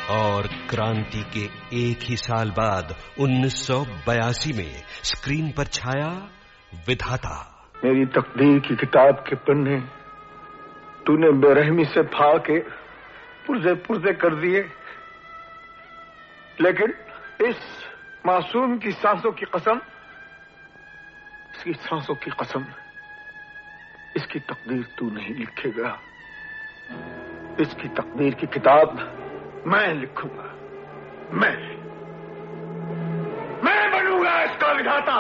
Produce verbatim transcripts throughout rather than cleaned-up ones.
और क्रांति के एक ही साल बाद उन्नीस सौ बयासी में स्क्रीन पर छाया विधाता। मेरी तकदीर की किताब के पन्ने तूने बेरहमी से फाड़ के पुर्जे पुर्जे कर दिए, लेकिन इस मासूम की सांसों की कसम, इसकी सांसों की कसम, इसकी तकदीर तू नहीं लिखेगा। इसकी तकदीर की किताब मैं लिखूंगा। मैं मैं बनूंगा इसका विधाता।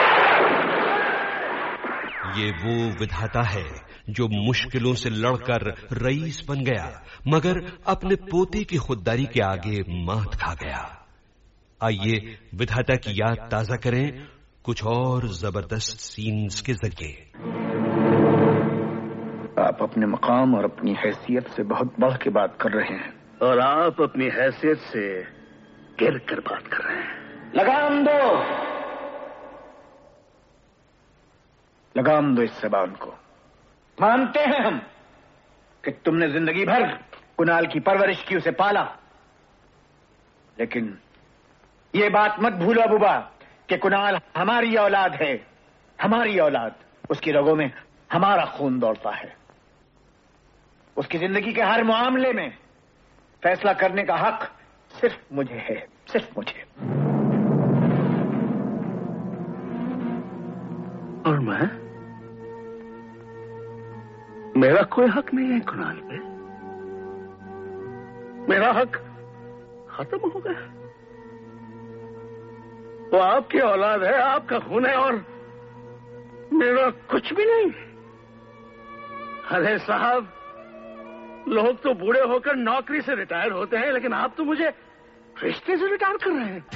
ये वो विधाता है जो मुश्किलों से लड़कर रईस बन गया, मगर अपने पोते की खुददारी के आगे मात खा गया। आइए विधाता की याद ताजा करें कुछ और जबरदस्त सीन्स के जरिए। आप अपने मकाम और अपनी हैसियत से बहुत बढ़ के बात कर रहे हैं, और आप अपनी हैसियत से गिर कर बात कर रहे हैं। लगाम दो, लगाम दो इस ज़बान को। मानते हैं हम कि तुमने जिंदगी भर कुणाल की परवरिश की, उसे पाला, लेकिन ये बात मत भूलो बुबा कि कुणाल हमारी औलाद है, हमारी औलाद। उसकी रगों में हमारा खून दौड़ता है। उसकी जिंदगी के हर मामले में फैसला करने का हक सिर्फ मुझे है, सिर्फ मुझे। और मैं? मेरा कोई हक नहीं है कुणाल पे। मेरा हक खत्म हो गया। वो आपकी औलाद है, आपका खून है, और मेरा कुछ भी नहीं। अरे साहब, लोग तो बूढ़े होकर नौकरी से रिटायर होते हैं, लेकिन आप तो मुझे रिश्ते से रिटायर कर रहे हैं।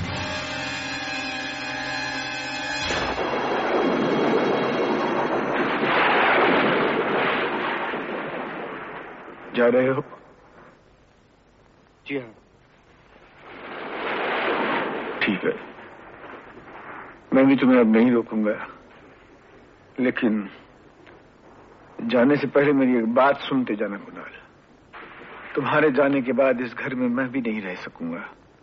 जा रहे हो? जी हाँ। ठीक है, मैं भी तुम्हें अब नहीं रोकूंगा, लेकिन जाने से पहले मेरी एक बात सुनते जाना कुणाल। तुम्हारे जाने के बाद इस घर में मैं भी नहीं रह सकूंगा।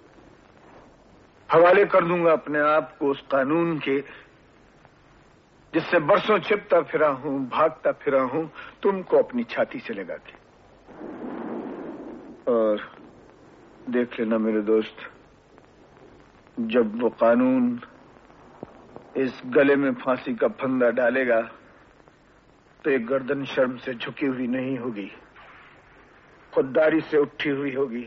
हवाले कर दूंगा अपने आप को उस कानून के जिससे बरसों छिपता फिरा हूं, भागता फिरा हूं, तुमको अपनी छाती से लगा के। और देख लेना मेरे दोस्त, जब वो कानून इस गले में फांसी का फंदा डालेगा तो एक गर्दन शर्म से झुकी हुई नहीं होगी, खुददारी से उठी हुई होगी।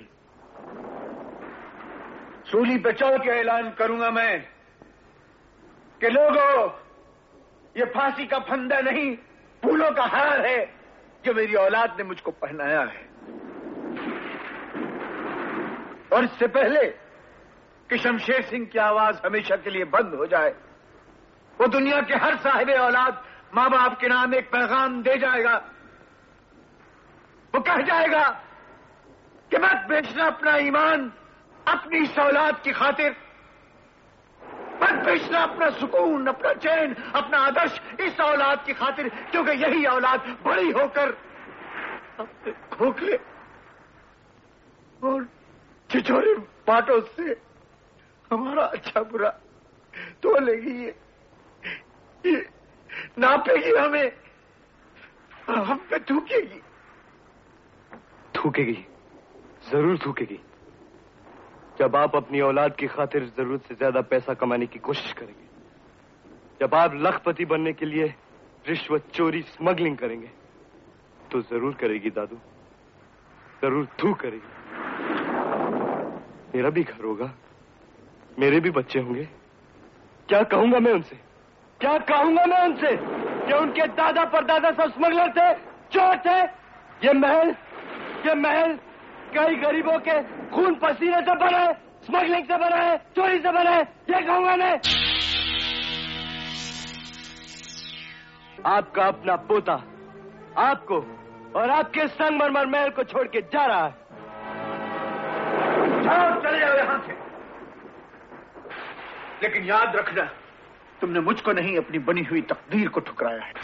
सूली पे चढ़ के ऐलान करूंगा मैं कि लोगों, ये फांसी का फंदा नहीं, फूलों का हार है जो मेरी औलाद ने मुझको पहनाया है। और इससे पहले कि शमशेर सिंह की आवाज हमेशा के लिए बंद हो जाए, वो दुनिया के हर साहिब औलाद मां बाप के नाम एक पैगाम दे जाएगा। वो कह जाएगा कि मत बेचना अपना ईमान अपनी इस औलाद की खातिर, मत बेचना अपना सुकून, अपना चैन, अपना आदर्श इस औलाद की खातिर, क्योंकि यही औलाद बड़ी होकर अपने खोखले और छिछोरे बातों से हमारा अच्छा बुरा तो लेगी, ये, ये नापेगी हमें, हम पे थूकेगी। थूकेगी, जरूर थूकेगी। जब आप अपनी औलाद की खातिर जरूरत से ज्यादा पैसा कमाने की कोशिश करेंगे, जब आप लखपति बनने के लिए रिश्वत, चोरी, स्मगलिंग करेंगे, तो जरूर करेगी दादू, जरूर थू करेगी। मेरा भी घर होगा, मेरे भी बच्चे होंगे। क्या कहूंगा मैं उनसे, क्या कहूंगा मैं उनसे कि उनके दादा परदादा सब स्मगलर थे, चोर थे। ये महल, ये महल कई गरीबों के खून पसीने से बना है, स्मगलिंग से बना है, चोरी से बना है। ये कहूंगा मैं। आपका अपना पोता आपको और आपके संगमरमर महल को छोड़ के जा रहा है। जाओ, चले जाओ यहां से, लेकिन याद रखना, तुमने मुझको नहीं अपनी बनी हुई तकदीर को ठुकराया है।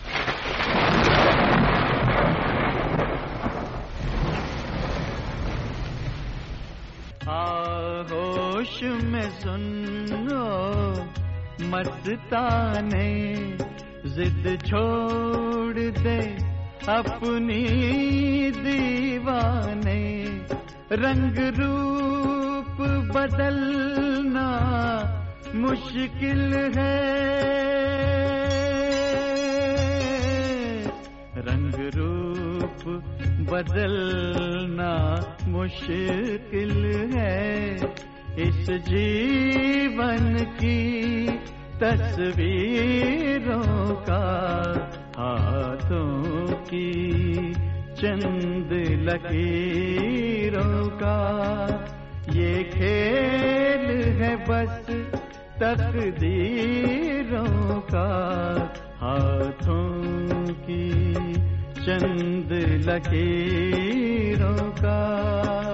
आहोश में सुनो मस्ताने, जिद छोड़ दे अपनी दीवाने, रंग रूप बदलना मुश्किल है, रंग रूप बदलना मुश्किल है, इस जीवन की तस्वीरों का, हाथों की चंद लकीरों का, ये खेल है बस तकदीरों का, हाथों की चंद लकीरों का।